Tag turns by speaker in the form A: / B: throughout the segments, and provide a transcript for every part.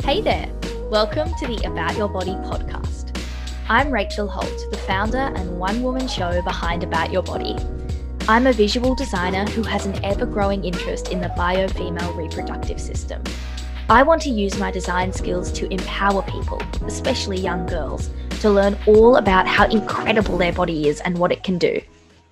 A: Hey there, welcome to the About Your Body podcast. I'm Rachel Holt, the founder and one-woman show behind About Your Body. I'm a visual designer who has an ever-growing interest in the bio-female reproductive system. I want to use my design skills to empower people, especially young girls, to learn all about how incredible their body is and what it can do.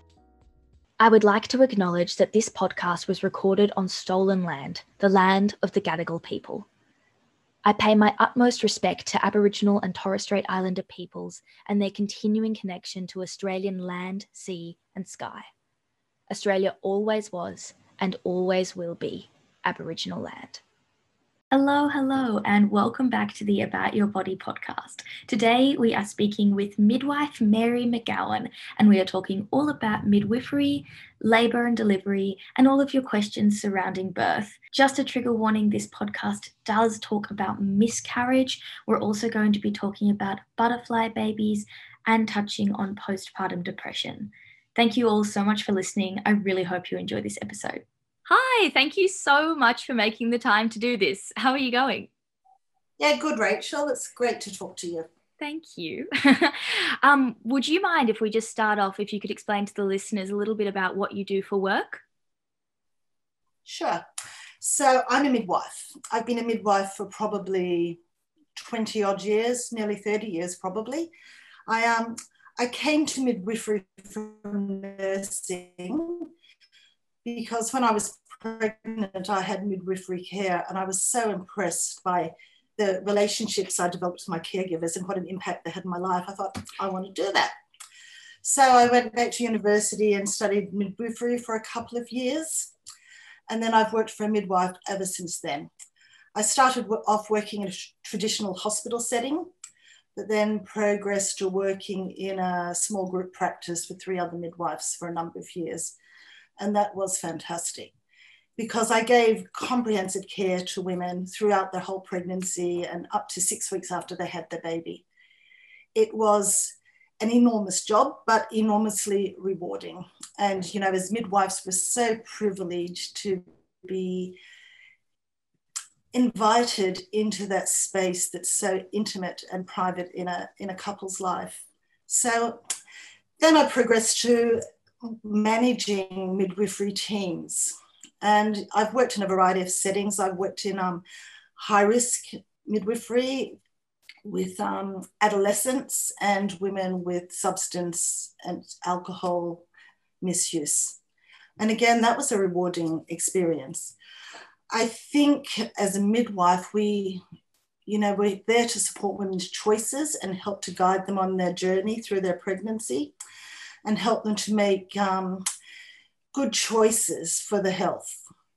A: I would like to acknowledge that this podcast was recorded on stolen land, the land of the Gadigal people. I pay my utmost respect to Aboriginal and Torres Strait Islander peoples and their continuing connection to Australian land, sea and sky. Australia always was and always will be Aboriginal land. Hello, and welcome back to the About Your Body podcast. Today we are speaking with midwife Mary McGowan, and we are talking all about midwifery, labour and delivery, and all of your questions surrounding birth. Just a trigger warning, this podcast does talk about miscarriage. We're also going to be talking about butterfly babies and touching on postpartum depression. Thank you all so much for listening. I really hope you enjoy this episode. Hi, thank you so much for making the time to do this. How are you going?
B: Yeah, good, Rachel. It's great to talk to you.
A: Thank you. Would you mind if we just start off, if you could explain to the listeners a little bit about what you do for work?
B: Sure. So I'm a midwife. I've been a midwife for probably 20 odd years, nearly 30 years probably. I came to midwifery from nursing because when I was pregnant, I had midwifery care, and I was so impressed by the relationships I developed with my caregivers and what an impact they had in my life. I thought, I want to do that. So I went back to university and studied midwifery for a couple of years, and then I've worked for a midwife ever since then. I started off working in a traditional hospital setting, but then progressed to working in a small group practice with 3 other midwives for a number of years. And that was fantastic because I gave comprehensive care to women throughout their whole pregnancy and up to 6 weeks after they had their baby. It was an enormous job, but enormously rewarding. And, you know, as midwives, we're so privileged to be invited into that space that's so intimate and private in a couple's life. So then I progressed to managing midwifery teams. And I've worked in a variety of settings. I've worked in high-risk midwifery with adolescents and women with substance and alcohol misuse. And again, that was a rewarding experience. I think as a midwife, we're there to support women's choices and help to guide them on their journey through their pregnancy and help them to make good choices for the health.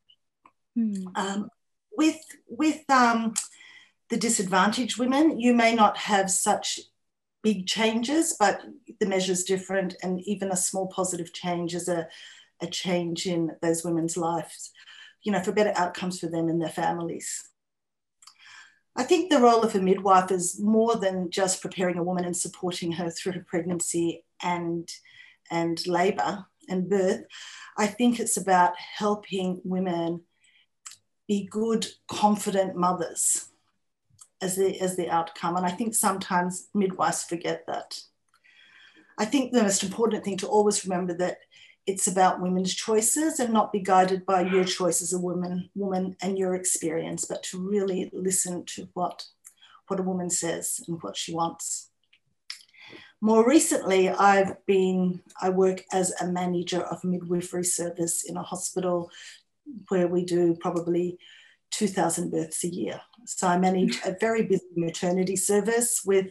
B: With the disadvantaged women, you may not have such big changes, but the measure's different, and even a small positive change is a change in those women's lives, you know, for better outcomes for them and their families. I think the role of a midwife is more than just preparing a woman and supporting her through her pregnancy and labour and birth. I think it's about helping women be good, confident mothers as the outcome. And I think sometimes midwives forget that. I think the most important thing to always remember that it's about women's choices and not be guided by your choice as a woman and your experience, but to really listen to what a woman says and what she wants. More recently, I work as a manager of midwifery service in a hospital where we do probably 2,000 births a year. So I manage a very busy maternity service with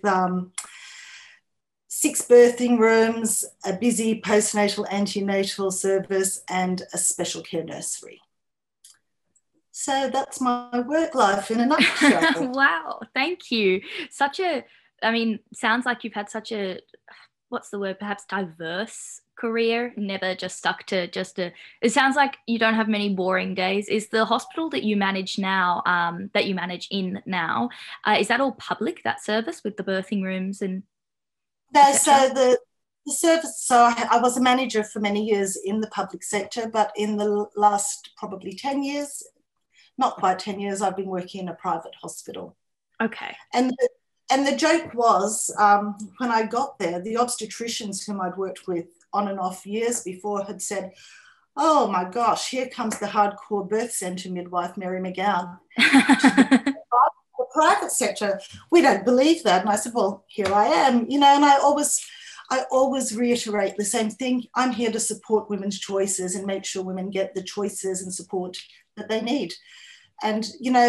B: 6 birthing rooms, a busy postnatal antenatal service, and a special care nursery. So that's my work life in a nutshell.
A: Wow, thank you. Sounds like you've had such a, perhaps diverse career, never just stuck to it sounds like you don't have many boring days. Is the hospital that you manage now, is that all public, that service with the birthing rooms and
B: No, so the service, so I was a manager for many years in the public sector, but in the last probably 10 years, not quite 10 years, I've been working in a private hospital.
A: Okay.
B: And the joke was, when I got there, the obstetricians whom I'd worked with on and off years before had said, oh my gosh, here comes the hardcore birth centre midwife, Mary McGowan. The private sector, we don't believe that. And I said, well, here I am, and I always reiterate the same thing. I'm here to support women's choices and make sure women get the choices and support that they need. And,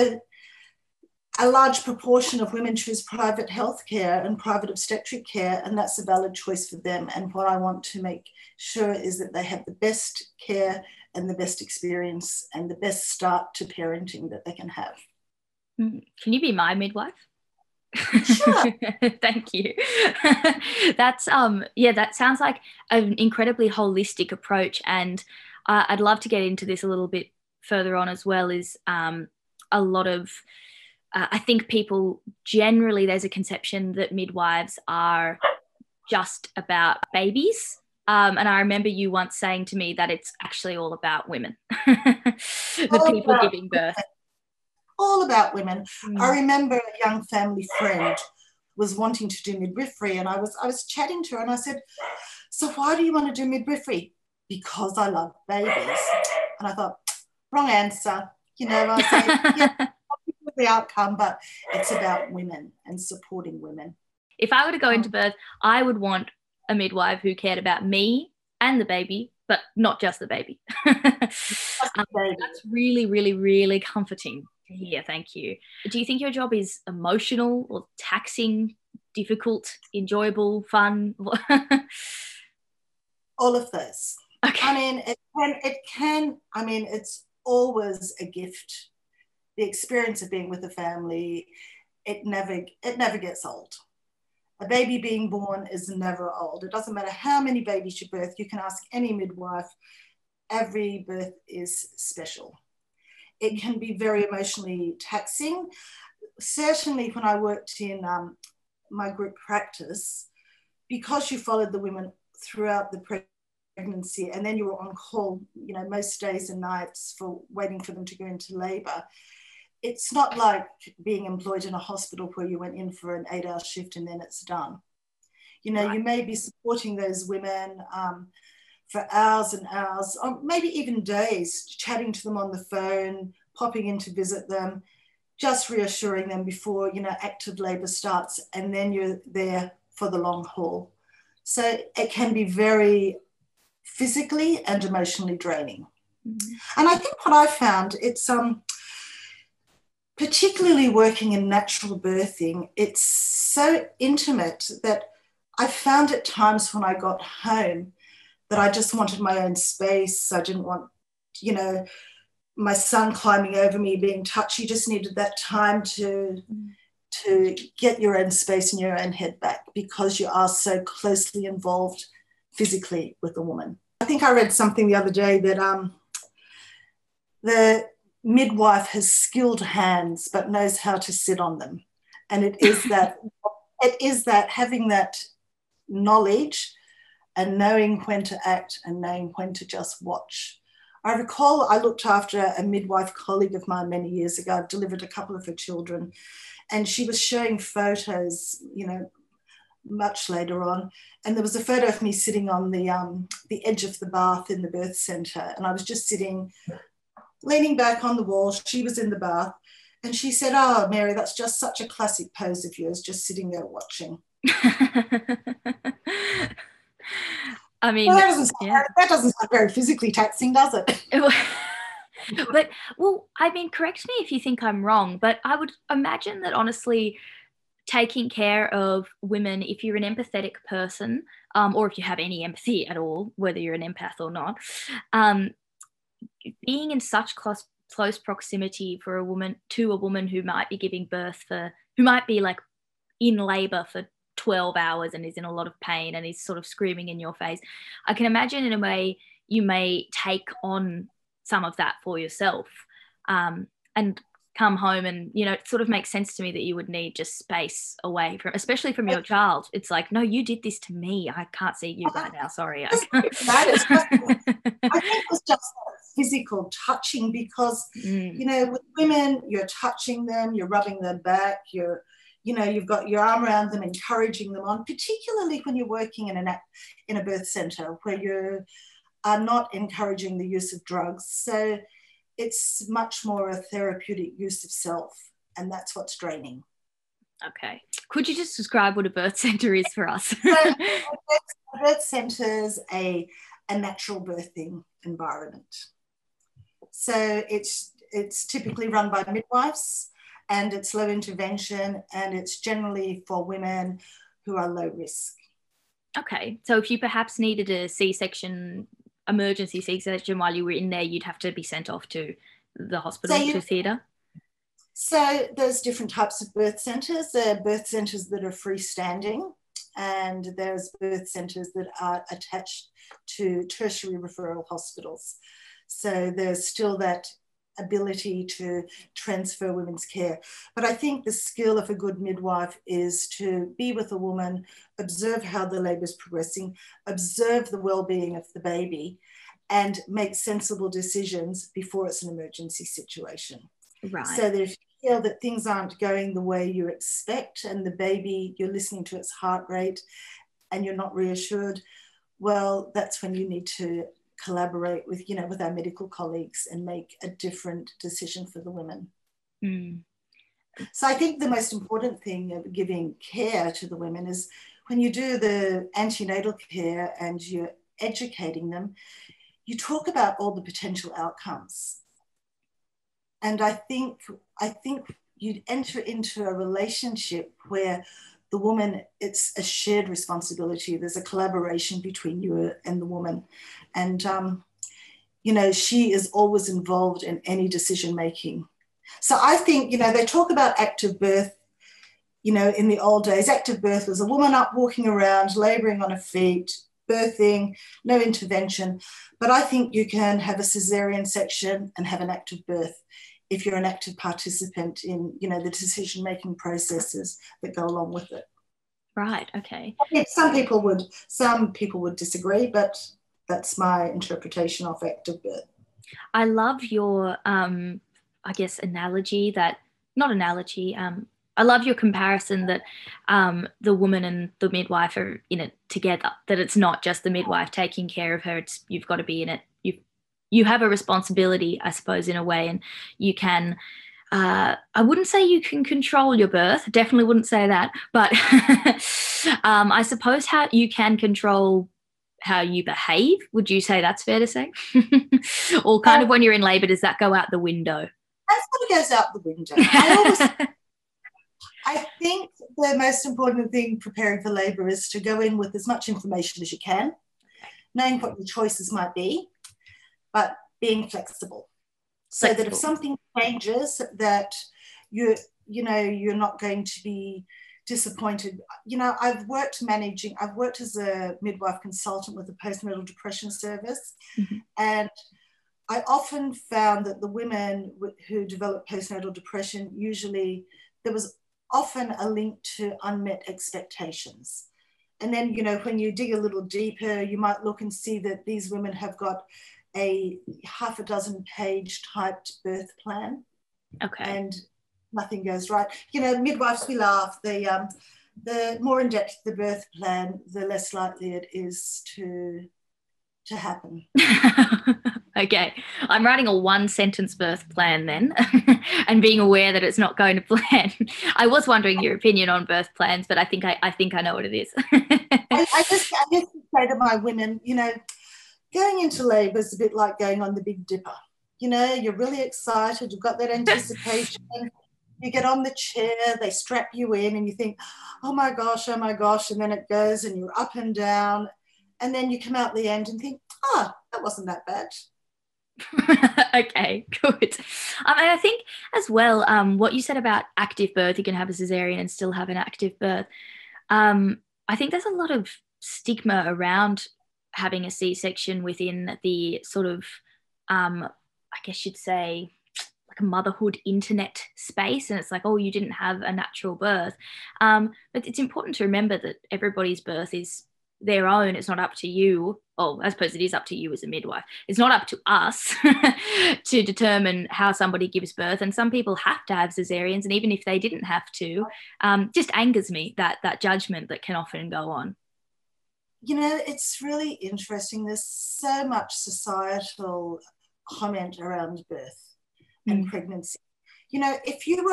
B: a large proportion of women choose private healthcare and private obstetric care, and that's a valid choice for them. And what I want to make sure is that they have the best care and the best experience and the best start to parenting that they can have.
A: Can you be my midwife?
B: Sure.
A: Thank you. That's that sounds like an incredibly holistic approach, and I'd love to get into this a little bit further on as well. Is a lot of I think people generally, there's a conception that midwives are just about babies. And I remember you once saying to me that it's actually all about women, the people giving birth.
B: All about women. I remember a young family friend was wanting to do midwifery, and I was chatting to her and I said, so why do you want to do midwifery? Because I love babies. And I thought, wrong answer. I said, yeah, the outcome, but it's about women and supporting women.
A: If I were to go into birth, I would want a midwife who cared about me and the baby, but not just the baby. That's really, really, really comforting to hear. Thank you. Do you think your job is emotional or taxing, difficult, enjoyable, fun?
B: All of those.
A: Okay.
B: I mean, it's always a gift. The experience of being with a family, it never gets old. A baby being born is never old. It doesn't matter how many babies you birth. You can ask any midwife. Every birth is special. It can be very emotionally taxing. Certainly when I worked in my group practice, because you followed the women throughout the pregnancy and then you were on call, most days and nights for waiting for them to go into labour. It's not like being employed in a hospital where you went in for an 8-hour shift and then it's done. You may be supporting those women for hours and hours, or maybe even days, chatting to them on the phone, popping in to visit them, just reassuring them before, active labour starts, and then you're there for the long haul. So it can be very physically and emotionally draining. Mm-hmm. And I think what I found, it's particularly working in natural birthing, it's so intimate that I found at times when I got home that I just wanted my own space. I didn't want, my son climbing over me, being touched. You just needed that time to get your own space and your own head back, because you are so closely involved physically with a woman. I think I read something the other day that the midwife has skilled hands but knows how to sit on them. And it is that having that knowledge and knowing when to act and knowing when to just watch. I recall I looked after a midwife colleague of mine many years ago. I've delivered a couple of her children, and she was showing photos, much later on. And there was a photo of me sitting on the edge of the bath in the birth centre, and I was just sitting, leaning back on the wall. She was in the bath, and she said, "Oh, Mary, that's just such a classic pose of yours, just sitting there watching."
A: I mean,
B: well, that doesn't sound very physically taxing, does it?
A: But, correct me if you think I'm wrong, but I would imagine that honestly, taking care of women, if you're an empathetic person, or if you have any empathy at all, whether you're an empath or not, being in such close proximity for a woman who might be giving birth who might be like in labor for 12 hours and is in a lot of pain and is sort of screaming in your face. I can imagine in a way you may take on some of that for yourself, and come home and, it sort of makes sense to me that you would need just space away from, especially from your child. It's like, no, you did this to me. I can't see you right now. Sorry.
B: I think it was just physical touching, because, you know, with women, you're touching them, you're rubbing their back, you've got your arm around them, encouraging them on, particularly when you're working in a birth center where you are not encouraging the use of drugs. So it's much more a therapeutic use of self, and that's what's draining.
A: Okay. Could you just describe what a birth center is for us?
B: So a birth center is a natural birthing environment. So it's typically run by midwives, and it's low intervention, and it's generally for women who are low risk.
A: Okay. So if you perhaps needed a C-section, emergency C-section while you were in there, you'd have to be sent off to the hospital, to theatre?
B: So there's different types of birth centres. There are birth centres that are freestanding, and there's birth centres that are attached to tertiary referral hospitals. So there's still that ability to transfer women's care. But I think the skill of a good midwife is to be with a woman, observe how the labour is progressing, observe the well-being of the baby, and make sensible decisions before it's an emergency situation.
A: Right.
B: So that if you feel that things aren't going the way you expect, and the baby, you're listening to its heart rate and you're not reassured, well, that's when you need to collaborate with our medical colleagues and make a different decision for the women. So I think the most important thing of giving care to the women is when you do the antenatal care and you're educating them, you talk about all the potential outcomes. And I think you'd enter into a relationship where the woman, it's a shared responsibility. There's a collaboration between you and the woman. And, she is always involved in any decision making. So I think, they talk about active birth, in the old days. Active birth was a woman up walking around, labouring on her feet, birthing, no intervention. But I think you can have a caesarean section and have an active birth if you're an active participant in, the decision-making processes that go along with it.
A: Right, okay.
B: Some people would disagree, but that's my interpretation of active birth.
A: I love your, analogy I love your comparison that the woman and the midwife are in it together, that it's not just the midwife taking care of her, you've got to be in it. You have a responsibility, I suppose, in a way, and you can, I wouldn't say you can control your birth, definitely wouldn't say that, but I suppose how you can control how you behave. Would you say that's fair to say? Or kind of when you're in labour, does that go out the window?
B: That's what goes out the window. I think the most important thing preparing for labour is to go in with as much information as you can, knowing what your choices might be, but being flexible. So that if something changes, that you're not going to be disappointed. I've worked as a midwife consultant with the postnatal depression service, and I often found that the women who developed postnatal depression, usually there was often a link to unmet expectations. And then, when you dig a little deeper, you might look and see that these women have got a half a dozen page typed birth plan.
A: Okay.
B: And nothing goes right. Midwives, we laugh. The more in depth the birth plan, the less likely it is to happen.
A: Okay. I'm writing a 1-sentence birth plan then and being aware that it's not going to plan. I was wondering your opinion on birth plans, but I think I know what it is.
B: I just say to my women, going into labour is a bit like going on the Big Dipper. You're really excited, you've got that anticipation, you get on the chair, they strap you in and you think, oh my gosh, and then it goes and you're up and down, and then you come out the end and think, that wasn't that bad.
A: Okay, good. And I think as well, what you said about active birth, you can have a caesarean and still have an active birth. I think there's a lot of stigma around having a C-section within the sort of, I guess you'd say, like a motherhood internet space. And it's like, oh, you didn't have a natural birth. But it's important to remember that everybody's birth is their own. It's not up to you. Oh, I suppose it is up to you as a midwife. It's not up to us to determine how somebody gives birth. And some people have to have cesareans, and even if they didn't have to, just angers me, that judgment that can often go on.
B: You know, it's really interesting. There's so much societal comment around birth and pregnancy. You know, if you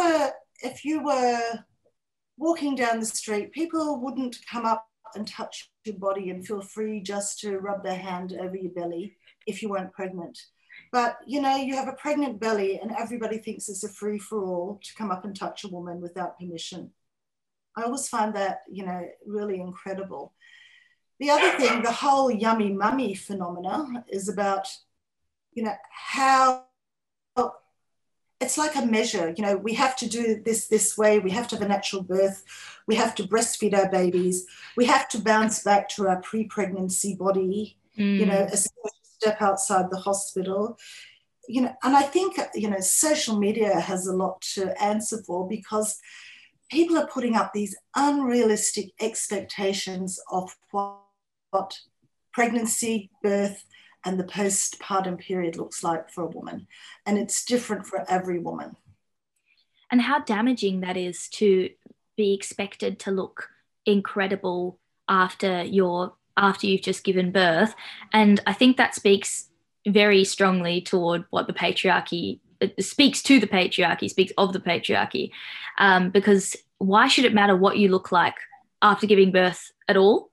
B: were walking down the street, people wouldn't come up and touch your body and feel free just to rub their hand over your belly if you weren't pregnant. But, you know, you have a pregnant belly and everybody thinks it's a free-for-all to come up and touch a woman without permission. I always find that, you know, really incredible. The other thing, the whole yummy mummy phenomena is about, you know, how it's like a measure. You know, we have to do this way. We have to have a natural birth. We have to breastfeed our babies. We have to bounce back to our pre-pregnancy body, you know, as soon as we step outside the hospital. You know, and I think, you know, social media has a lot to answer for, because people are putting up these unrealistic expectations of what pregnancy, birth, and the postpartum period looks like for a woman. And it's different for every woman.
A: And how damaging that is to be expected to look incredible after you've just given birth. And I think that speaks very strongly toward what the patriarchy speaks of the patriarchy, because why should it matter what you look like after giving birth at all?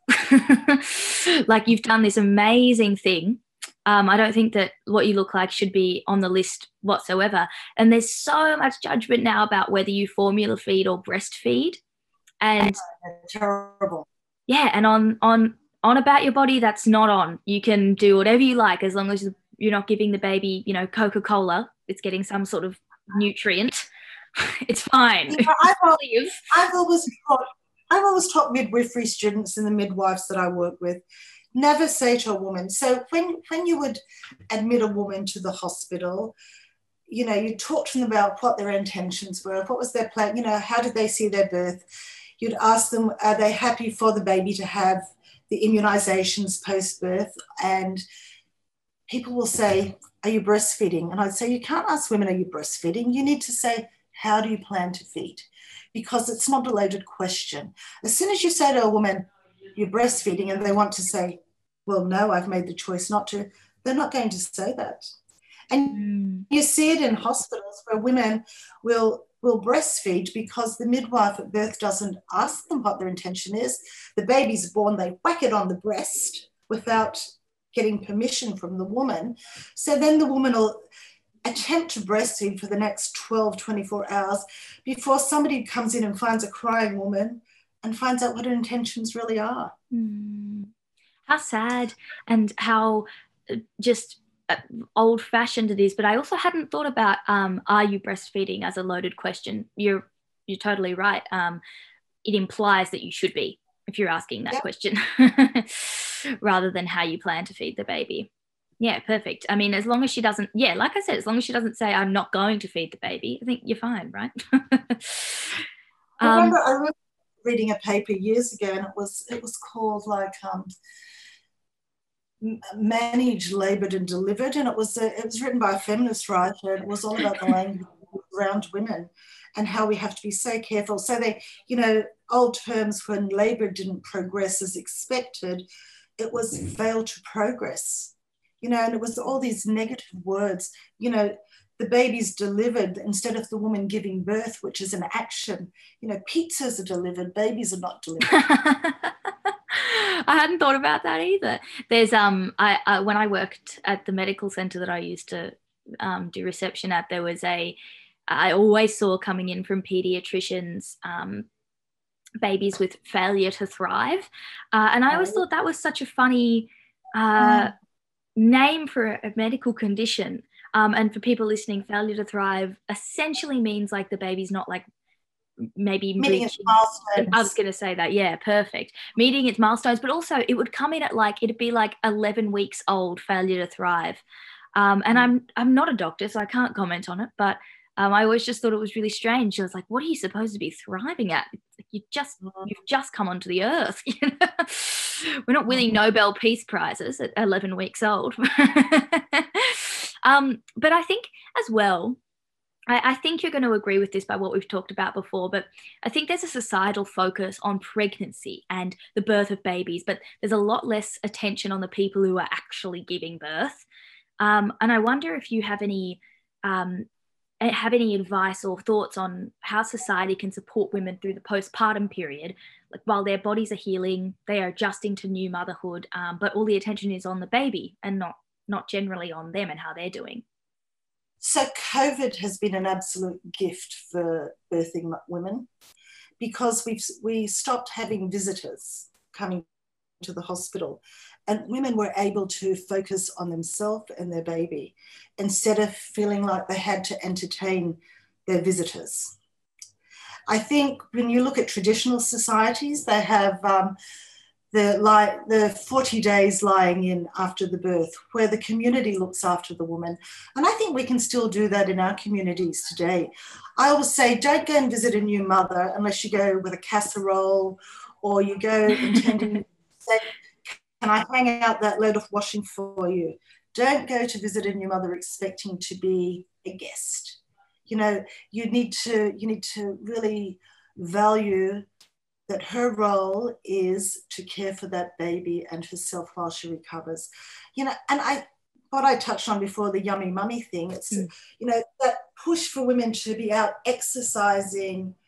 A: Like, you've done this amazing thing. I don't think that what you look like should be on the list whatsoever. And there's so much judgment now about whether you formula feed or breastfeed. And
B: terrible.
A: Yeah, and on About Your Body, that's not on. You can do whatever you like as long as you're not giving the baby, you know, Coca-Cola. It's getting some sort of nutrient. It's fine.
B: You know, I've always taught midwifery students and the midwives that I work with, never say to a woman, so when you would admit a woman to the hospital, you know, you talk to them about what their intentions were, what was their plan, you know, how did they see their birth? You'd ask them, are they happy for the baby to have the immunizations post-birth? And people will say, are you breastfeeding? And I'd say, you can't ask women, are you breastfeeding? You need to say, how do you plan to feed? Because it's not a loaded question. As soon as you say to a woman, you're breastfeeding, and they want to say, well, no, I've made the choice not to, they're not going to say that. And you see it in hospitals where women will breastfeed because the midwife at birth doesn't ask them what their intention is. The baby's born, they whack it on the breast without getting permission from the woman. So then the woman will attempt to breastfeed for the next 12, 24 hours before somebody comes in and finds a crying woman and finds out what her intentions really are.
A: How sad, and how just old-fashioned it is. But I also hadn't thought about are you breastfeeding as a loaded question. You're totally right. It implies that you should be, if you're asking that question, rather than how you plan to feed the baby. Yeah, perfect. I mean, as long as she doesn't, like I said, as long as she doesn't say, I'm not going to feed the baby, I think you're fine, right?
B: I remember reading a paper years ago, and it was called like Managed, Laboured and Delivered, and it was written by a feminist writer, and it was all about the language around women and how we have to be so careful. So they, you know, old terms, when labour didn't progress as expected, it was fail to progress. You know, and it was all these negative words, you know, the baby's delivered instead of the woman giving birth, which is an action. You know, pizzas are delivered, babies are not delivered.
A: I hadn't thought about that either. There's I when I worked at the medical centre that I used to do reception at, there was I always saw coming in from paediatricians babies with failure to thrive, and I always thought that was such a funny name for a medical condition. And for people listening, failure to thrive essentially means like the baby's not like maybe
B: meeting its milestones.
A: I was going to say that. Yeah, perfect. Meeting its milestones, but also it would come in at like, it'd be like 11 weeks old, failure to thrive. And I'm not a doctor, so I can't comment on it, but I always just thought it was really strange. I was like, what are you supposed to be thriving at? It's like you've just come onto the earth. We're not winning Nobel Peace Prizes at 11 weeks old. But I think as well, I think you're going to agree with this by what we've talked about before, but I think there's a societal focus on pregnancy and the birth of babies, but there's a lot less attention on the people who are actually giving birth. And I wonder if you have any advice or thoughts on how society can support women through the postpartum period, like while their bodies are healing, they are adjusting to new motherhood, but all the attention is on the baby and not generally on them and how they're doing.
B: So COVID has been an absolute gift for birthing women because we stopped having visitors coming to the hospital, and women were able to focus on themselves and their baby instead of feeling like they had to entertain their visitors. I think when you look at traditional societies, they have the 40 days lying in after the birth, where the community looks after the woman. And I think we can still do that in our communities today. I always say, don't go and visit a new mother unless you go with a casserole or you go intending to say, can I hang out that load of washing for you? Don't go to visit a new mother expecting to be a guest. You know, you need to really value that her role is to care for that baby and herself while she recovers. You know, and what I touched on before, the yummy mummy thing, it's, you know, that push for women to be out exercising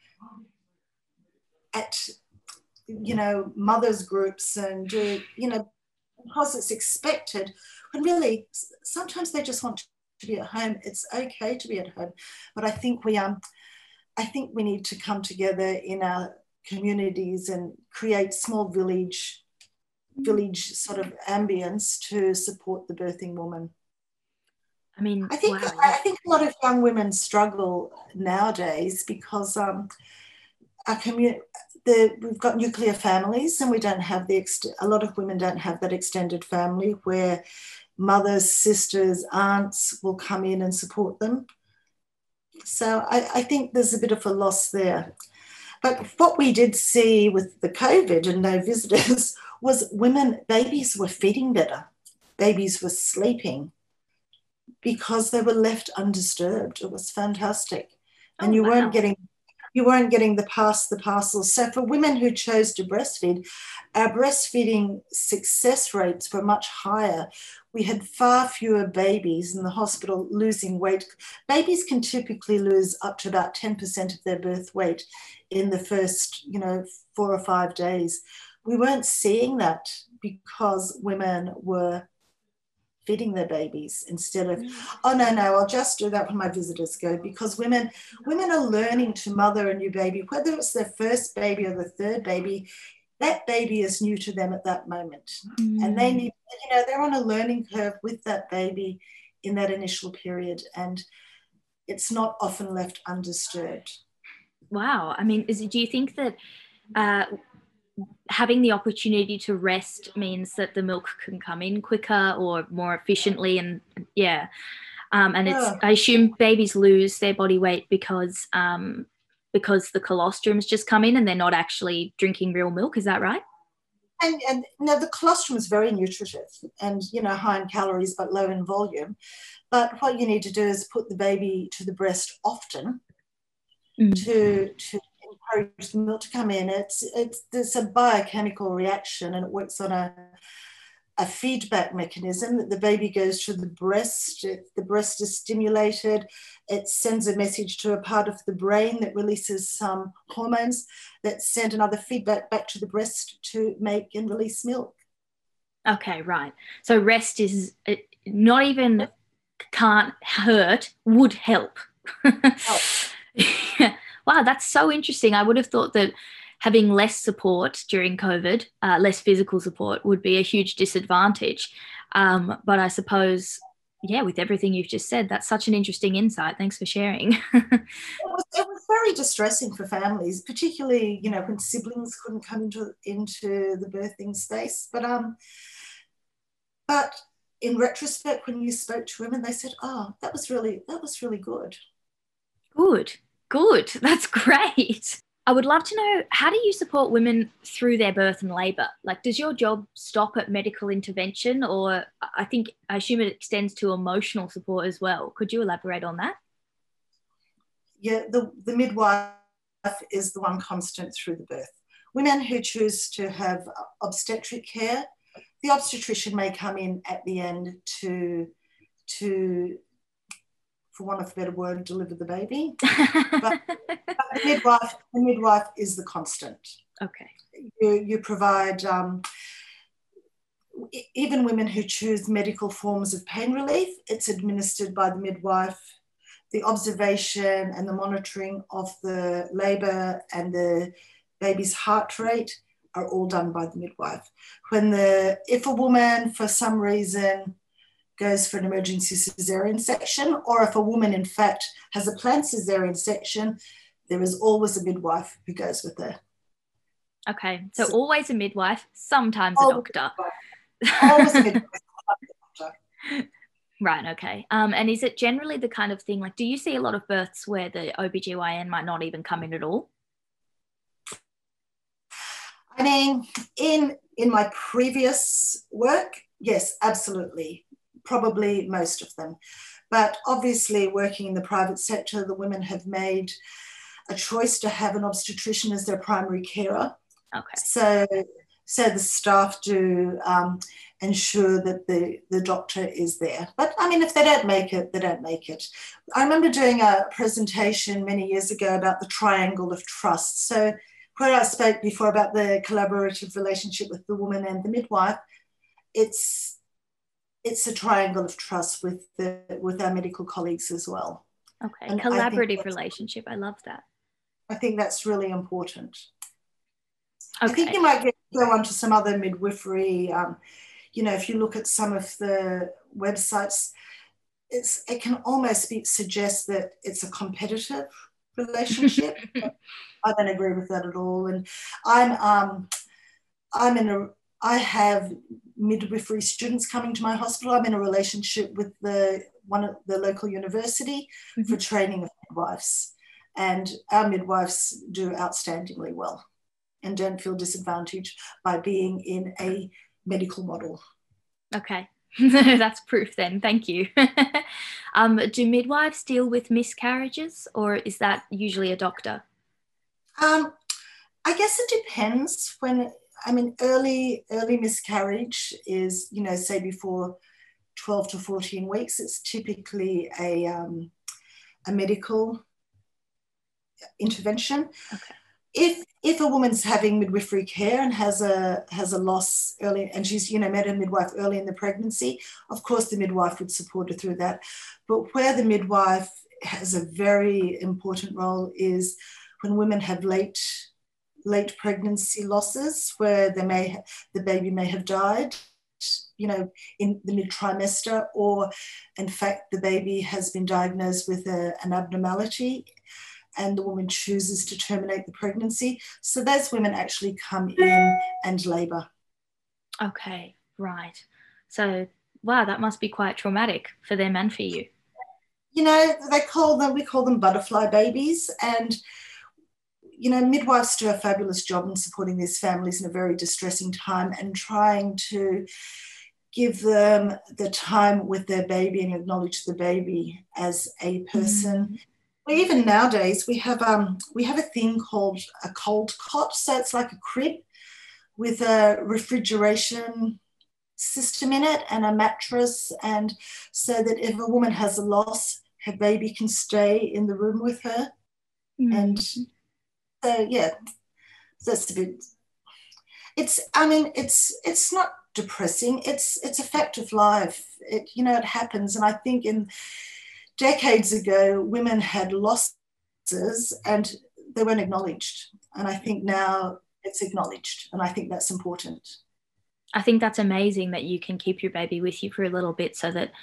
B: at, you know, mothers groups and do, you know, because it's expected, when really sometimes they just want to be at home. It's okay to be at home. But I think we need to come together in our communities and create small village sort of ambience to support the birthing woman.
A: I mean,
B: I think a lot of young women struggle nowadays because we've got nuclear families, and we don't have a lot of women don't have that extended family where mothers, sisters, aunts will come in and support them. So I think there's a bit of a loss there. But what we did see with the COVID and no visitors was babies were feeding better. Babies were sleeping because they were left undisturbed. It was fantastic. And you weren't getting the parcel. So for women who chose to breastfeed, our breastfeeding success rates were much higher. We had far fewer babies in the hospital losing weight. Babies can typically lose up to about 10% of their birth weight in the first, 4 or 5 days. We weren't seeing that because women were feeding their babies instead of, oh, no, I'll just do that when my visitors go, because women are learning to mother a new baby, whether it's their first baby or the third baby. That baby is new to them at that moment. And they need, they're on a learning curve with that baby in that initial period, and it's not often left undisturbed.
A: Wow. I mean, do you think that having the opportunity to rest means that the milk can come in quicker or more efficiently? And I assume babies lose their body weight because the colostrums just come in and they're not actually drinking real milk. Is that right?
B: And no, the colostrum is very nutritive and, high in calories but low in volume. But what you need to do is put the baby to the breast often to encourage the milk to come in. There's a biochemical reaction, and it works on a feedback mechanism that the baby goes to the breast. The breast is stimulated. It sends a message to a part of the brain that releases some hormones that send another feedback back to the breast to make and release milk. Okay,
A: right. So rest is not even can't hurt, would help. Oh. Wow, that's so interesting. I would have thought that having less support during COVID, less physical support, would be a huge disadvantage. But I suppose, with everything you've just said, that's such an interesting insight. Thanks for sharing.
B: It was very distressing for families, particularly, when siblings couldn't come into the birthing space. But in retrospect, when you spoke to women, they said, "Oh, that was really good."
A: Good, good. That's great. I would love to know, how do you support women through their birth and labour? Like, does your job stop at medical intervention, or I assume it extends to emotional support as well? Could you elaborate on that?
B: Yeah, the midwife is the one constant through the birth. Women who choose to have obstetric care, the obstetrician may come in at the end to for want of a better word, deliver the baby. But the midwife is the constant.
A: Okay.
B: You provide, even women who choose medical forms of pain relief, it's administered by the midwife. The observation and the monitoring of the labour and the baby's heart rate are all done by the midwife. If a woman, for some reason, goes for an emergency cesarean section, or if a woman, in fact, has a planned cesarean section, there is always a midwife who goes with her.
A: Okay, so always a midwife, sometimes a doctor.
B: Always a midwife.
A: Right, okay. And is it generally the kind of thing, like, do you see a lot of births where the OBGYN might not even come in at all?
B: I mean, in my previous work, yes, absolutely. Probably most of them. But obviously, working in the private sector, the women have made a choice to have an obstetrician as their primary carer.
A: Okay.
B: So the staff do ensure that the doctor is there. But I mean, if they don't make it, they don't make it. I remember doing a presentation many years ago about the triangle of trust. So where I spoke before about the collaborative relationship with the woman and the midwife, it's a triangle of trust with our medical colleagues as well.
A: Okay, and collaborative relationship. I love that.
B: I think that's really important.
A: Okay.
B: I think you might go on to some other midwifery. If you look at some of the websites, it can almost suggest that it's a competitive relationship. I don't agree with that at all. And I have midwifery students coming to my hospital. I'm in a relationship with the local university for training of midwives, and our midwives do outstandingly well and don't feel disadvantaged by being in a medical model.
A: Okay. That's proof then. Thank you. Do midwives deal with miscarriages, or is that usually a doctor?
B: I guess it depends. Early miscarriage is, say before 12 to 14 weeks, it's typically a medical intervention.
A: Okay.
B: If a woman's having midwifery care and has a loss early, and she's met a midwife early in the pregnancy, of course the midwife would support her through that. But where the midwife has a very important role is when women have late pregnancy losses, where the baby may have died, in the mid-trimester, or in fact the baby has been diagnosed with an abnormality and the woman chooses to terminate the pregnancy. So those women actually come in and labour.
A: Okay, right. So, wow, that must be quite traumatic for them and for you.
B: We call them butterfly babies, and midwives do a fabulous job in supporting these families in a very distressing time and trying to give them the time with their baby and acknowledge the baby as a person. Even nowadays, we have a thing called a cold cot. So it's like a crib with a refrigeration system in it and a mattress, and so that if a woman has a loss, her baby can stay in the room with her. And so, yeah, that's a bit. It's not depressing. It's a fact of life. It happens, and I think in decades ago, women had losses and they weren't acknowledged. And I think now it's acknowledged, and I think that's important.
A: I think that's amazing that you can keep your baby with you for a little bit so that,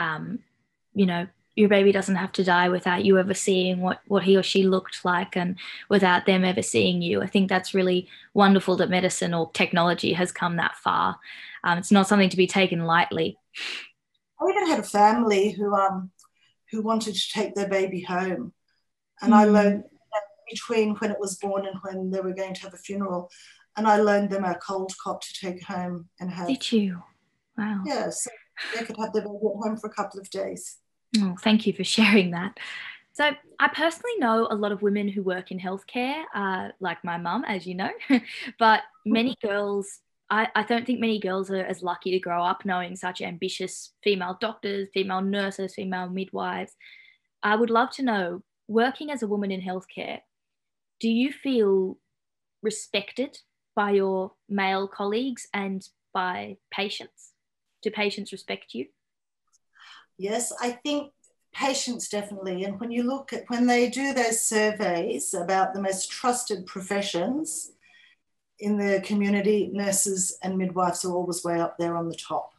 A: your baby doesn't have to die without you ever seeing what he or she looked like and without them ever seeing you. I think that's really wonderful that medicine or technology has come that far. It's not something to be taken lightly.
B: I even had a family who wanted to take their baby home, And I learned between when it was born and when they were going to have a funeral, and I loaned them a cold cot to take home and have.
A: Did you? Wow.
B: Yeah, so they could have their baby at home for a couple of days.
A: Oh, thank you for sharing that. So I personally know a lot of women who work in healthcare, like my mum, as you know, but many girls, I don't think many girls are as lucky to grow up knowing such ambitious female doctors, female nurses, female midwives. I would love to know, working as a woman in healthcare, do you feel respected by your male colleagues and by patients? Do patients respect you?
B: Yes, I think patients definitely. And when you look at when they do those surveys about the most trusted professions in the community, nurses and midwives are always way up there on the top.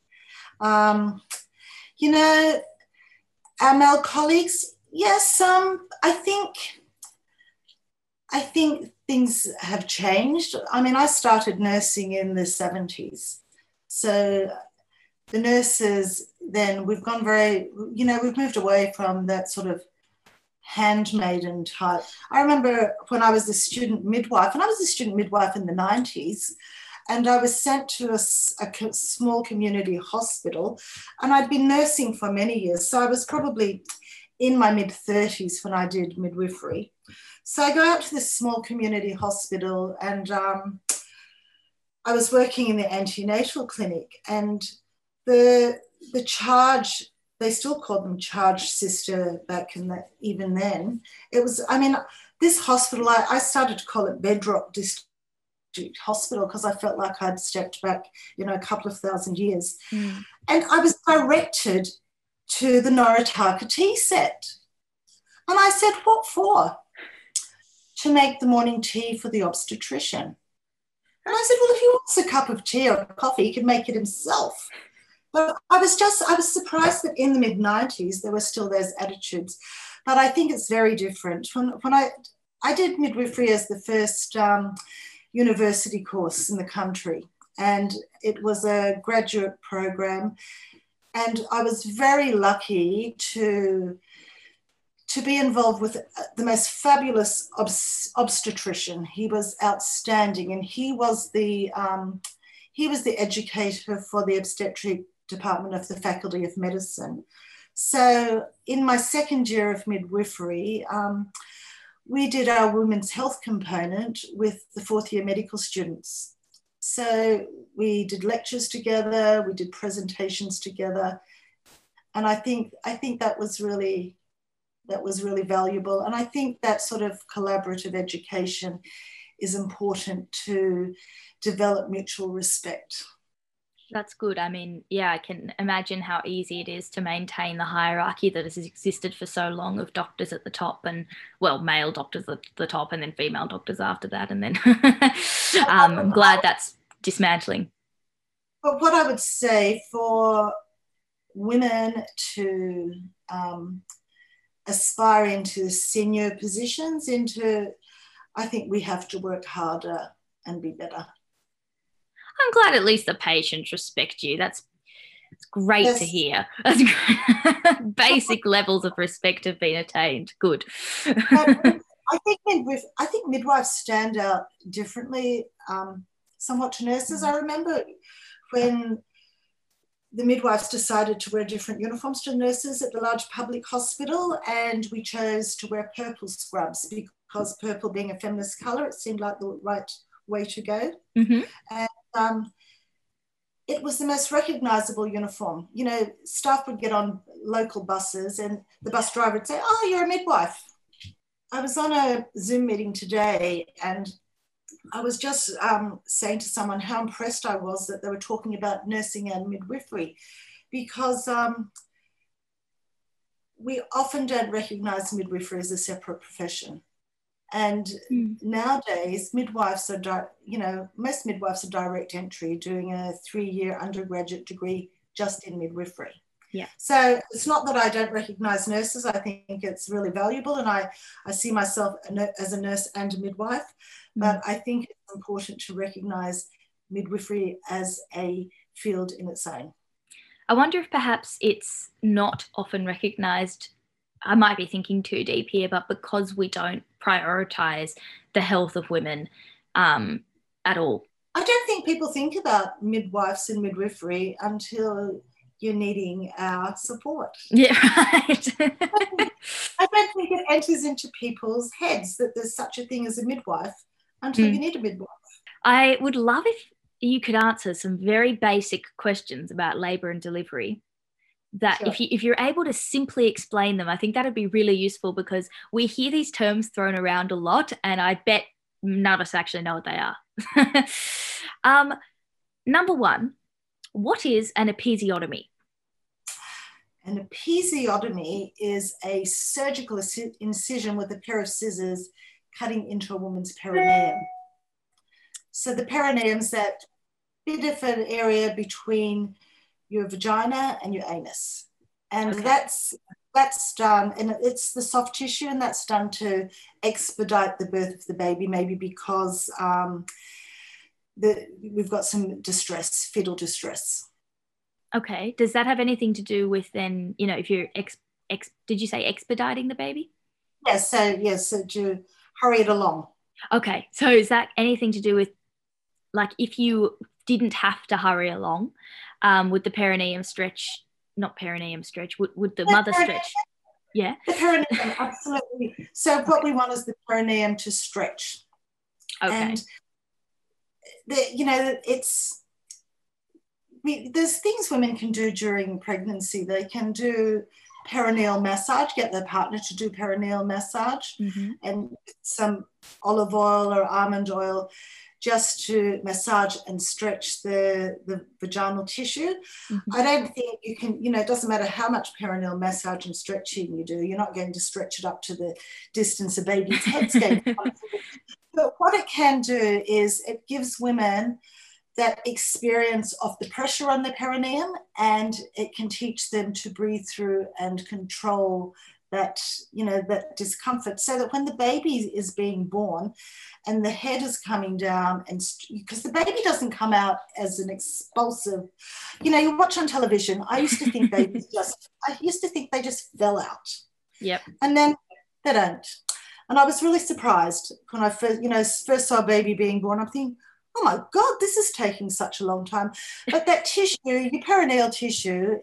B: You know, our male colleagues, yes, I think things have changed. I mean, I started nursing in the 70s. So the nurses then, we've gone we've moved away from that sort of handmaiden type. I remember when I was a student midwife, and I was a student midwife in the 90s, and I was sent to a small community hospital, and I'd been nursing for many years. So I was probably in my mid-30s when I did midwifery. So I go out to this small community hospital, and I was working in the antenatal clinic, and the charge, they still called them charge sister back in that, even then. It was, I mean, this hospital, I started to call it Bedrock District Hospital because I felt like I'd stepped back, a couple of thousand years. And I was directed to the Noritaka tea set. And I said, what for? To make the morning tea for the obstetrician. And I said, well, if he wants a cup of tea or coffee, he can make it himself. But I was surprised that in the mid-90s, there were still those attitudes. But I think it's very different. When I did midwifery as the first university course in the country, and it was a graduate program. And I was very lucky to be involved with the most fabulous obstetrician. He was outstanding, and he was the educator for the obstetric department of the Faculty of Medicine. So in my second year of midwifery, we did our women's health component with the fourth year medical students. So we did lectures together, we did presentations together, and I think that was really valuable. And I think that sort of collaborative education is important to develop mutual respect.
A: That's good. I mean, yeah, I can imagine how easy it is to maintain the hierarchy that has existed for so long of doctors at the top and, well, male doctors at the top and then female doctors after that. And then I'm glad that's dismantling.
B: But what I would say for women to aspire into senior positions, I think we have to work harder and be better.
A: I'm glad at least the patients respect you. That's great to hear. That's great. Basic levels of respect have been attained. Good.
B: I think midwives stand out differently somewhat to nurses. I remember when the midwives decided to wear different uniforms to nurses at the large public hospital, and we chose to wear purple scrubs because purple being a feminist colour, it seemed like the right way to go.
A: Mm-hmm.
B: And it was the most recognisable uniform. Staff would get on local buses and the bus driver would say, oh, you're a midwife. I was on a Zoom meeting today, and I was just saying to someone how impressed I was that they were talking about nursing and midwifery, because we often don't recognise midwifery as a separate profession. And nowadays, midwives are, most midwives are direct entry, doing a 3-year undergraduate degree just in midwifery.
A: Yeah.
B: So it's not that I don't recognise nurses. I think it's really valuable, and I see myself as a nurse and a midwife. But I think it's important to recognise midwifery as a field in its own.
A: I wonder if perhaps it's not often recognised I might be thinking too deep here, but because we don't prioritize the health of women at all.
B: I don't think people think about midwives and midwifery until you're needing our support.
A: Yeah, right.
B: I don't think it enters into people's heads that there's such a thing as a midwife until you need a midwife.
A: I would love if you could answer some very basic questions about labour and delivery. That sure. if you're able to simply explain them, I think that'd be really useful, because we hear these terms thrown around a lot, and I bet none of us actually know what they are. Number one, what is an episiotomy?
B: An episiotomy is a surgical incision with a pair of scissors cutting into a woman's perineum. So the perineum's that bit of an area between your vagina and your anus. And okay. that's done, and it's the soft tissue, and that's done to expedite the birth of the baby, maybe because we've got some distress, fetal distress.
A: Okay. Does that have anything to do with then, you know, if you're did you say expediting the baby?
B: Yes. So to hurry it along.
A: Okay. So is that anything to do with, like, if you didn't have to hurry along, would the perineum stretch? Not perineum stretch. Would the mother stretch? Yeah.
B: The perineum, absolutely. So what we want is the perineum to stretch.
A: Okay.
B: And there's things women can do during pregnancy. They can do perineal massage, get their partner to do perineal massage, and some olive oil or almond oil just to massage and stretch the vaginal tissue. I don't think you can, it doesn't matter how much perineal massage and stretching you do, you're not going to stretch it up to the distance a baby's head's going to come. But what it can do is it gives women that experience of the pressure on the perineum, and it can teach them to breathe through and control that, that discomfort, so that when the baby is being born and the head is coming down, and because the baby doesn't come out as an expulsive, you watch on television, I used to think they just fell out.
A: Yep.
B: And then they don't. And I was really surprised when I first saw a baby being born. I'm thinking, oh my God, this is taking such a long time. But that tissue, your perineal tissue,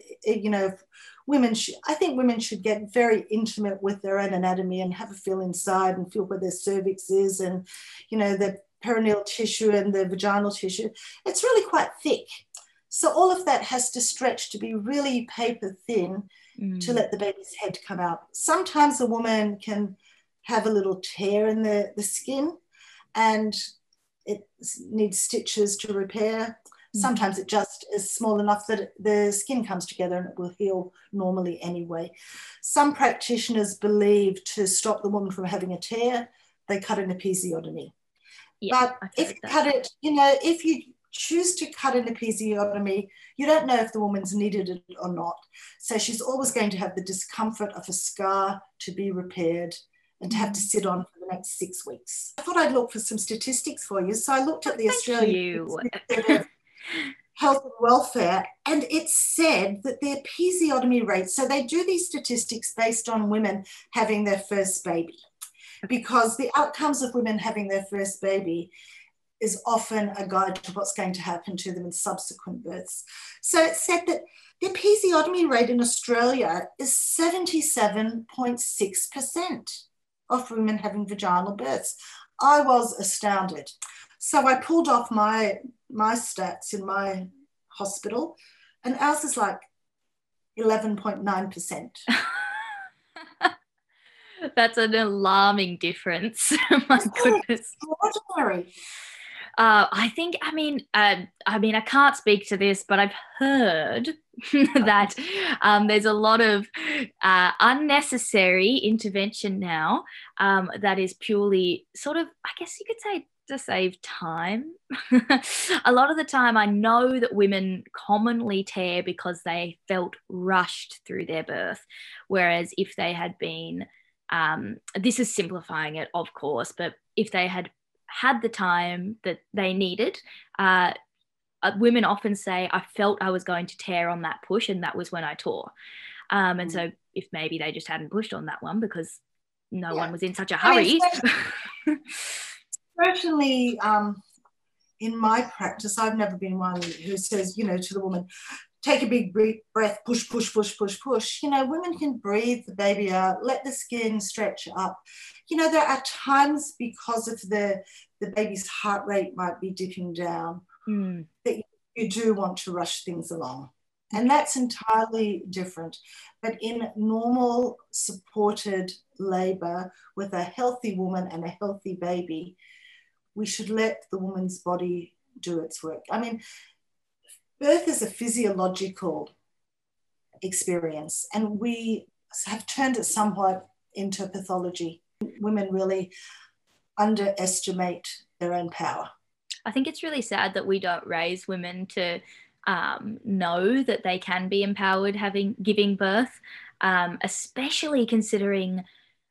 B: I think women should get very intimate with their own anatomy and have a feel inside and feel where their cervix is, and, the perineal tissue and the vaginal tissue. It's really quite thick. So all of that has to stretch to be really paper thin to let the baby's head come out. Sometimes a woman can have a little tear in the skin, and it needs stitches to repair. Sometimes it just is small enough that the skin comes together and it will heal normally anyway. Some practitioners believe to stop the woman from having a tear, they cut an episiotomy.
A: Yeah,
B: but if you cut it, if you choose to cut an episiotomy, you don't know if the woman's needed it or not. So she's always going to have the discomfort of a scar to be repaired and to have to sit on for the next 6 weeks. I thought I'd look for some statistics for you. So I looked at the Australian Health and Welfare, and it said that the episiotomy rate, so they do these statistics based on women having their first baby, because the outcomes of women having their first baby is often a guide to what's going to happen to them in subsequent births. So it said that the episiotomy rate in Australia is 77.6% of women having vaginal births. I was astounded. So I pulled off my stats in my hospital, and ours is like 11.9%.
A: That's an alarming difference. My goodness.
B: Extraordinary.
A: I can't speak to this, but I've heard that there's a lot of unnecessary intervention now that is purely sort of, I guess you could say, to save time. A lot of the time I know that women commonly tear because they felt rushed through their birth, whereas if they had been, this is simplifying it, of course, but if they had the time that they needed, women often say, I felt I was going to tear on that push, and that was when I tore. And so if maybe they just hadn't pushed on that one because no one was in such a
B: I
A: hurry.
B: mean, certainly, in my practice, I've never been one who says, to the woman, take a big breath, push, push, push, push, push. Women can breathe the baby out, let the skin stretch up. There are times because of the baby's heart rate might be dipping down that you do want to rush things along. And that's entirely different. But in normal supported labor with a healthy woman and a healthy baby, we should let the woman's body do its work. I mean, birth is a physiological experience, and we have turned it somewhat into pathology. Women really underestimate their own power.
A: I think it's really sad that we don't raise women to know that they can be empowered giving birth, especially considering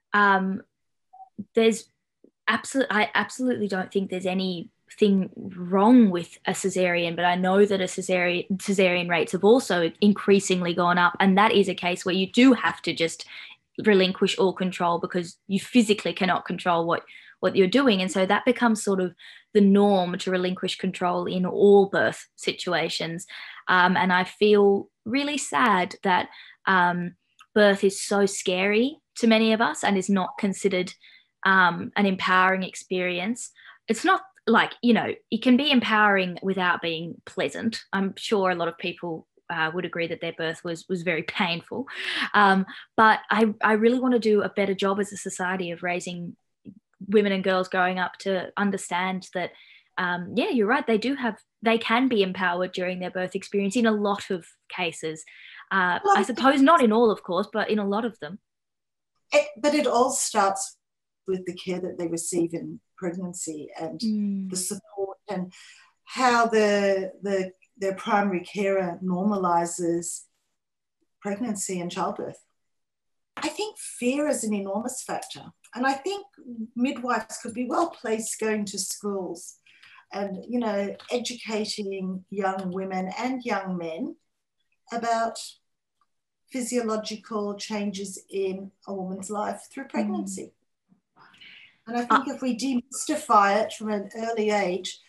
A: I absolutely don't think there's anything wrong with a cesarean, but I know that cesarean rates have also increasingly gone up, and that is a case where you do have to just relinquish all control because you physically cannot control what you're doing. And so that becomes sort of the norm, to relinquish control in all birth situations. And I feel really sad that birth is so scary to many of us and is not considered an empowering experience. It's not like, it can be empowering without being pleasant. I'm sure a lot of people would agree that their birth was very painful. But I really want to do a better job as a society of raising women and girls growing up to understand that, you're right, they can be empowered during their birth experience in a lot of cases. I suppose not in all, of course, but in a lot of them.
B: But it all starts with the care that they receive in pregnancy and the support, and how their primary carer normalizes pregnancy and childbirth. I think fear is an enormous factor. And I think midwives could be well placed going to schools and, educating young women and young men about physiological changes in a woman's life through pregnancy. And I think if we demystify it from an early age,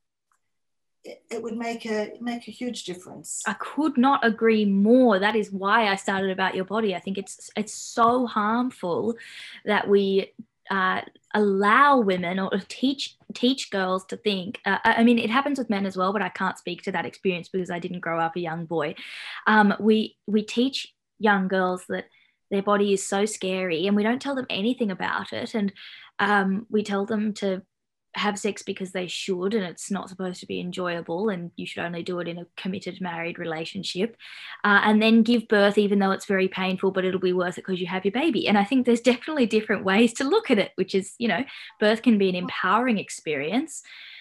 B: it would make a huge difference.
A: I could not agree more. That is why I started About Your Body. I think it's so harmful that we allow women or teach girls to think. I mean, it happens with men as well, but I can't speak to that experience because I didn't grow up a young boy. We teach young girls that their body is so scary, and we don't tell them anything about it. And we tell them to have sex because they should, and it's not supposed to be enjoyable, and you should only do it in a committed married relationship, and then give birth even though it's very painful, but it'll be worth it because you have your baby. And I think there's definitely different ways to look at it, which is, birth can be an empowering experience.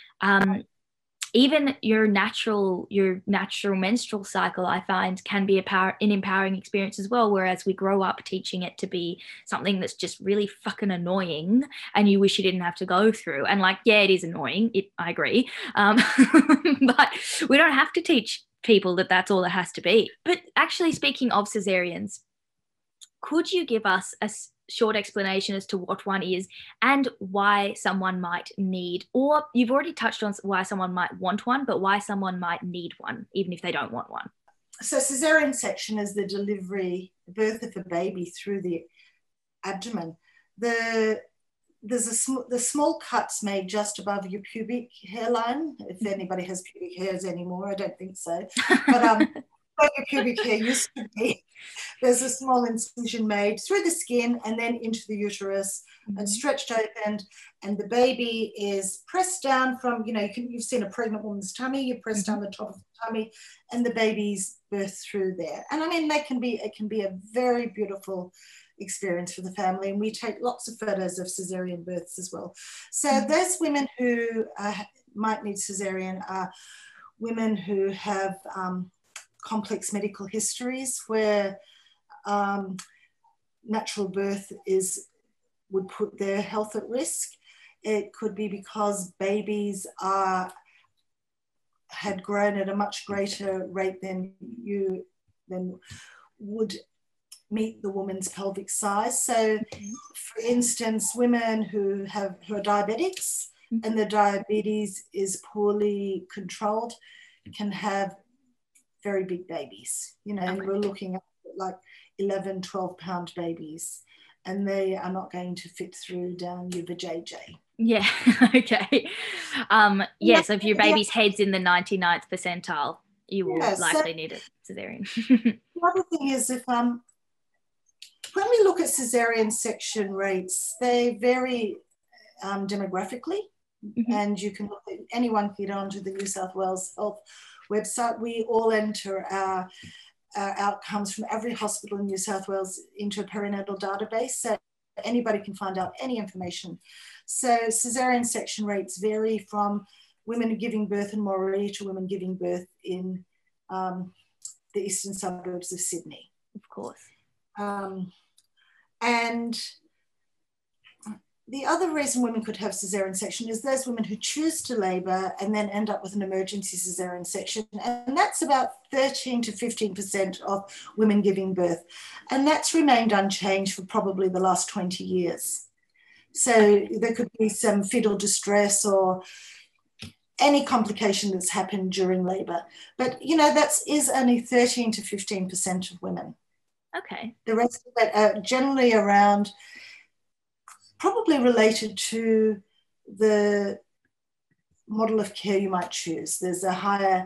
A: Even your natural menstrual cycle, I find, can be an empowering experience as well. Whereas we grow up teaching it to be something that's just really fucking annoying and you wish you didn't have to go through. And it is annoying. I agree. But we don't have to teach people that that's all it has to be. But actually, speaking of cesareans, could you give us a short explanation as to what one is and why someone might need, or you've already touched on why someone might want one, but why someone might need one, even if they don't want one?
B: So cesarean section is the birth of a baby through the abdomen. The small cuts made just above your pubic hairline, if anybody has pubic hairs anymore. I don't think so. But your pubic hair used to be. There's a small incision made through the skin and then into the uterus and stretched open, and the baby is pressed down from, you've seen a pregnant woman's tummy, you press down the top of the tummy and the baby's birthed through there. And I mean, it can be a very beautiful experience for the family, and we take lots of photos of cesarean births as well. So those women who might need cesarean are women who have complex medical histories where natural birth would put their health at risk. It could be because babies had grown at a much greater rate than would meet the woman's pelvic size. So, for instance, women who are diabetics and their diabetes is poorly controlled can have very big babies, and we're looking at like 11, 12-pound babies, and they are not going to fit through down your vajayjay.
A: Yeah, okay. So if your baby's head's in the 99th percentile, you will likely need a cesarean.
B: The other thing is when we look at cesarean section rates, they vary demographically, and you can look at, anyone can get onto the New South Wales Health website. We all enter our outcomes from every hospital in New South Wales into a perinatal database, so anybody can find out any information. So cesarean section rates vary from women giving birth in Moree to women giving birth in the eastern suburbs of Sydney.
A: Of course.
B: And the other reason women could have cesarean section is those women who choose to labour and then end up with an emergency cesarean section. And that's about 13 to 15% of women giving birth. And that's remained unchanged for probably the last 20 years. So there could be some fetal distress or any complication that's happened during labour. But, that is only 13 to 15% of women.
A: Okay.
B: The rest of it are generally around, probably related to the model of care you might choose. There is a higher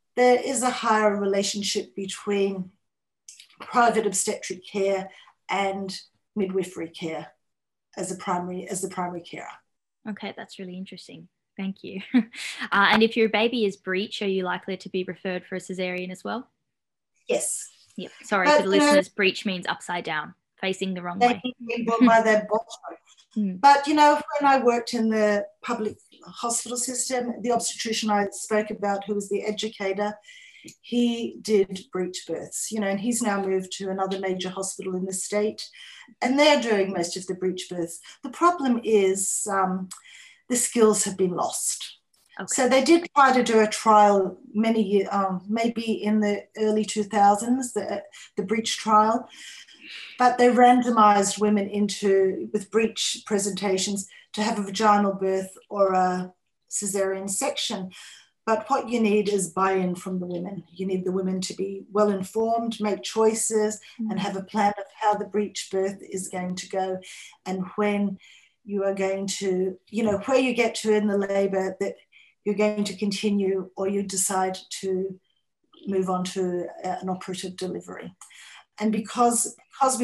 B: relationship between private obstetric care and midwifery care as the primary carer.
A: Okay, that's really interesting. Thank you. And if your baby is breech, are you likely to be referred for a cesarean as well?
B: Yes.
A: Yep. Sorry for the listeners, breech means upside down, facing the wrong way.
B: By their bottom. But, when I worked in the public hospital system, the obstetrician I spoke about, who was the educator, he did breech births, and he's now moved to another major hospital in the state, and they're doing most of the breech births. The problem is the skills have been lost. Okay. So they did try to do a trial many years, maybe in the early 2000s, the breech trial, but they randomized women with breech presentations to have a vaginal birth or a cesarean section. But what you need is buy-in from the women. You need the women to be well-informed, make choices, and have a plan of how the breech birth is going to go, and when you are going to, where you get to in the labour that you're going to continue, or you decide to move on to an operative delivery. And because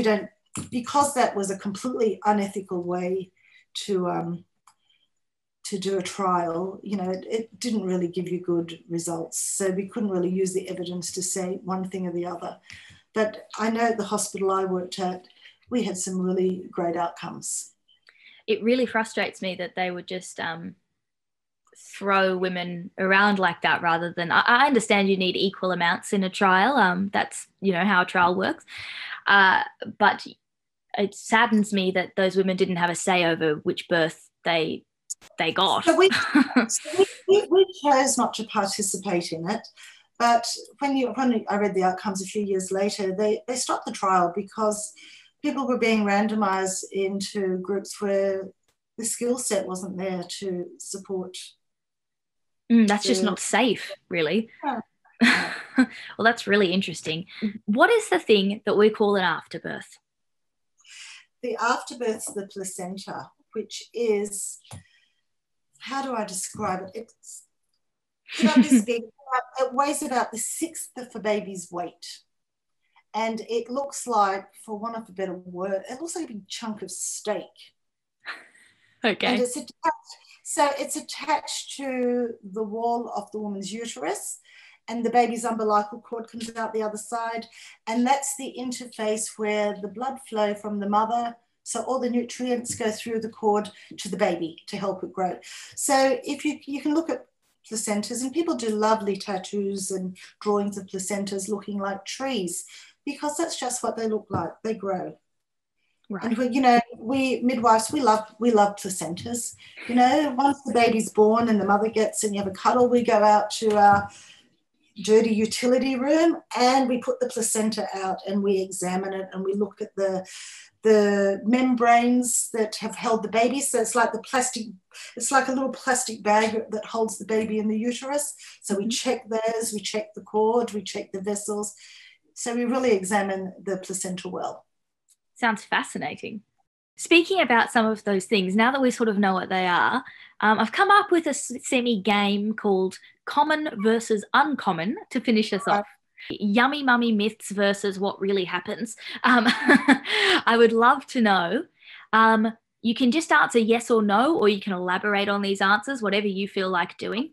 B: that was a completely unethical way to do a trial, it didn't really give you good results. So we couldn't really use the evidence to say one thing or the other. But I know at the hospital I worked at, we had some really great outcomes.
A: It really frustrates me that they would just throw women around like that rather than, I understand you need equal amounts in a trial. That's, how a trial works. But it saddens me that those women didn't have a say over which birth they got.
B: So we chose not to participate in it. But when I read the outcomes a few years later, they stopped the trial because people were being randomized into groups where the skill set wasn't there to support.
A: That's just not safe, really.
B: Yeah.
A: Well, that's really interesting. What is the thing that we call an afterbirth?
B: The afterbirth's the placenta, which is, how do I describe it? It's about this big. It weighs about the sixth of a baby's weight. And it looks like, for want of a better word, it looks like a big chunk of steak.
A: Okay.
B: And it's attached to the wall of the woman's uterus, and the baby's umbilical cord comes out the other side. And that's the interface where the blood flow from the mother, so all the nutrients go through the cord to the baby to help it grow. So if you can look at placentas, and people do lovely tattoos and drawings of placentas looking like trees, because that's just what they look like. They grow. Right. And we midwives, we love placentas. Once the baby's born and the mother gets and you have a cuddle, we go out to dirty utility room, and we put the placenta out and we examine it and we look at the membranes that have held the baby. So it's like a little plastic bag that holds the baby in the uterus. So we check those, we check the cord, we check the vessels. So we really examine the placenta well.
A: Sounds fascinating. Speaking about some of those things, now that we sort of know what they are, I've come up with a semi-game called Common versus Uncommon to finish us off. Yummy mummy myths versus what really happens. I would love to know. You can just answer yes or no, or you can elaborate on these answers, whatever you feel like doing.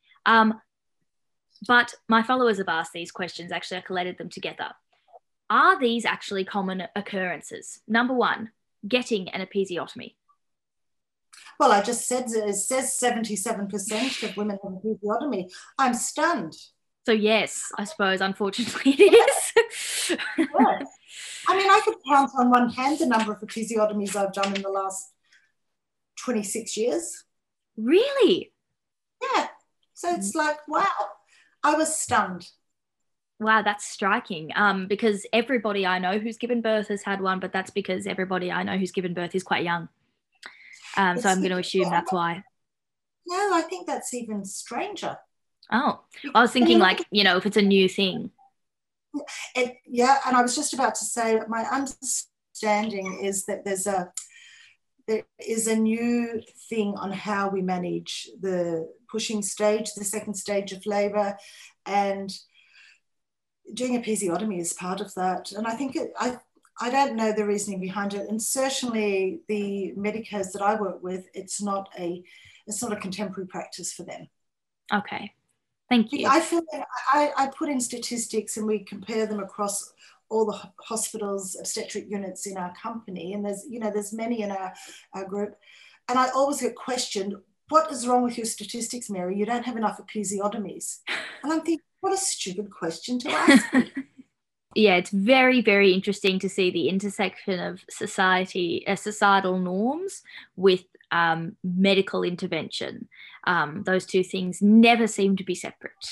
A: But my followers have asked these questions. Actually, I collated them together. Are these actually common occurrences? Number one, getting an episiotomy.
B: Well, I just said it says 77% of women have episiotomy. I'm stunned.
A: So yes, I suppose, unfortunately, it is.
B: Yes. I mean, I could count on one hand the number of episiotomies I've done in the last 26 years.
A: Really?
B: Yeah. So it's like, wow, I was stunned.
A: Wow, that's striking. Because everybody I know who's given birth has had one, but that's because everybody I know who's given birth is quite young. So I'm going to assume that's why.
B: No, I think that's even stranger.
A: Oh, I was thinking like, if it's a new thing.
B: And I was just about to say that my understanding is that there is a new thing on how we manage the pushing stage, the second stage of labour, and doing episiotomy is part of that. And I think I don't know the reasoning behind it, and certainly the medicos that I work with, it's not a contemporary practice for them.
A: Okay. Thank you.
B: I feel like I put in statistics and we compare them across all the hospitals, obstetric units in our company. And there's many in our group. And I always get questioned, what is wrong with your statistics, Mary? You don't have enough episiotomies. And I'm thinking, what a stupid question to ask me.
A: Yeah, it's very, very interesting to see the intersection of societal norms with medical intervention. Those two things never seem to be separate.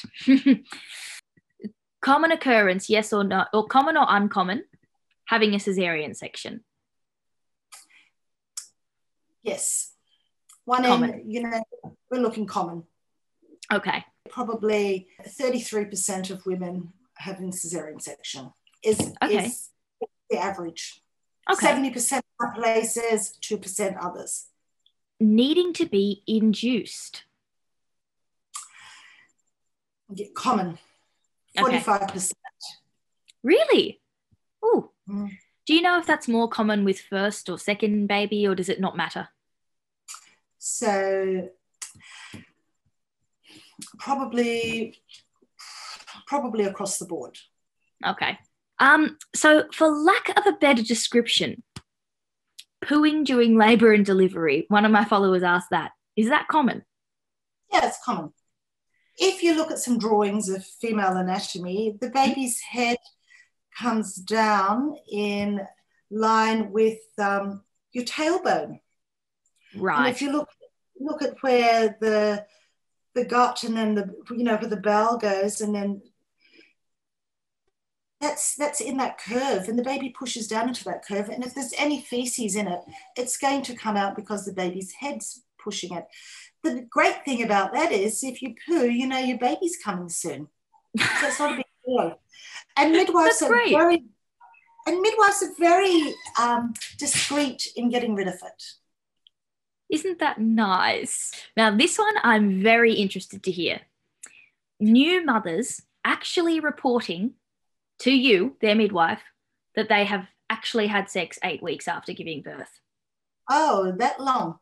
A: Common occurrence, yes or no, or common or uncommon, having a cesarean section?
B: Yes. One
A: common.
B: We're looking common.
A: Okay.
B: Probably 33% of women having cesarean section is the average.
A: Okay.
B: 70% some places, 2% others.
A: Needing to be induced.
B: Common. 45%.
A: Okay. Really? Ooh.
B: Mm.
A: Do you know if that's more common with first or second baby, or does it not matter?
B: So probably across the board.
A: Okay. So for lack of a better description, pooing during labour and delivery, one of my followers asked that. Is that common?
B: Yeah, it's common. If you look at some drawings of female anatomy, the baby's head comes down in line with your tailbone.
A: Right.
B: And if you look at where the gut and then where the bowel goes, and then that's in that curve, and the baby pushes down into that curve. And if there's any feces in it, it's going to come out because the baby's head's pushing it. The great thing about that is if you poo, your baby's coming soon. So it's not a big deal. And midwives are very discreet in getting rid of it.
A: Isn't that nice? Now, this one I'm very interested to hear. New mothers actually reporting to you, their midwife, that they have actually had sex 8 weeks after giving birth.
B: Oh, that long?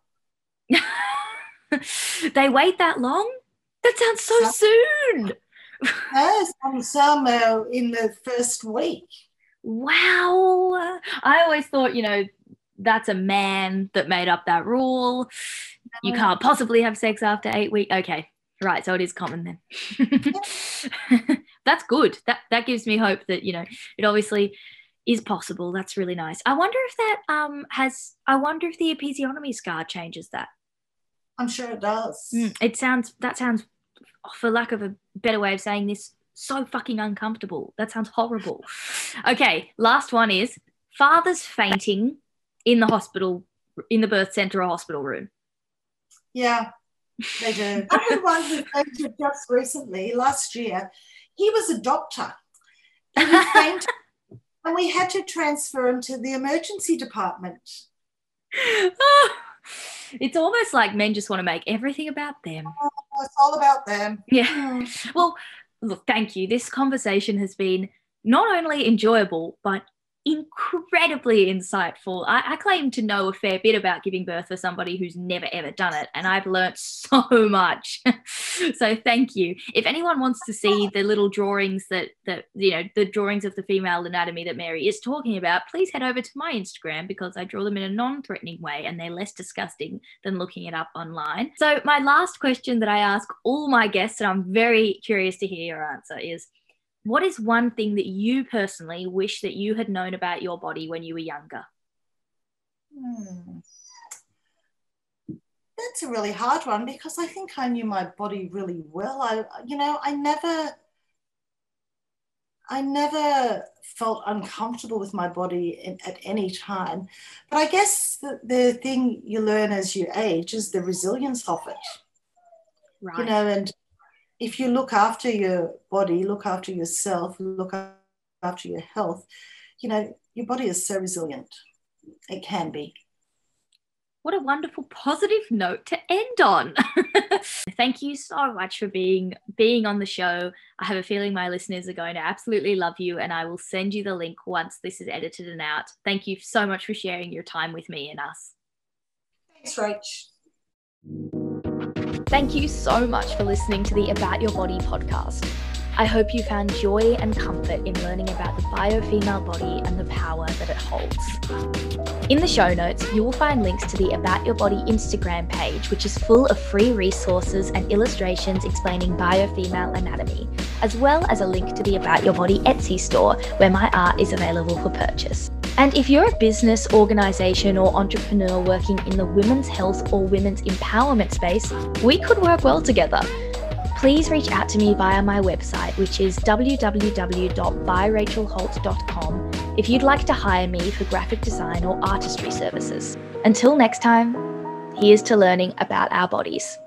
A: They wait that long? That sounds so soon.
B: Yes, some in the first week.
A: Wow. I always thought, that's a man that made up that rule. You can't possibly have sex after 8 weeks. Okay. Right. So it is common then. That's good. That gives me hope that, it obviously is possible. That's really nice. I wonder if that the episiotomy scar changes that.
B: I'm sure it does.
A: That sounds, for lack of a better way of saying this, So fucking uncomfortable. That sounds horrible. Okay, last one is fathers fainting in the hospital, in the birth center or hospital room.
B: Yeah, they do. I had one who fainted just recently, last year. He was a doctor. And he fainted, and we had to transfer him to the emergency department.
A: It's almost like men just want to make everything about them.
B: Oh, it's all about them.
A: Yeah. Well, look, thank you. This conversation has been not only enjoyable, but incredibly insightful. I claim to know a fair bit about giving birth for somebody who's never ever done it, and I've learnt so much. So thank you. If anyone wants to see the little drawings that the drawings of the female anatomy that Mary is talking about, please head over to my Instagram, because I draw them in a non-threatening way and they're less disgusting than looking it up online. So my last question that I ask all my guests, and I'm very curious to hear your answer, is what is one thing that you personally wish that you had known about your body when you were younger?
B: That's a really hard one, because I think I knew my body really well. I never felt uncomfortable with my body at any time. But I guess the thing you learn as you age is the resilience of it.
A: Right.
B: And if you look after your body, look after yourself, look after your health, your body is so resilient. It can be.
A: What a wonderful positive note to end on. Thank you so much for being on the show. I have a feeling my listeners are going to absolutely love you, and I will send you the link once this is edited and out. Thank you so much for sharing your time with me and us.
B: Thanks, Rach.
A: Thank you so much for listening to the About Your Body podcast. I hope you found joy and comfort in learning about the bio-female body and the power that it holds. In the show notes, you will find links to the About Your Body Instagram page, which is full of free resources and illustrations explaining bio-female anatomy, as well as a link to the About Your Body Etsy store, where my art is available for purchase. And if you're a business, organisation or entrepreneur working in the women's health or women's empowerment space, we could work well together. Please reach out to me via my website, which is www.byrachelholt.com, if you'd like to hire me for graphic design or artistry services. Until next time, here's to learning about our bodies.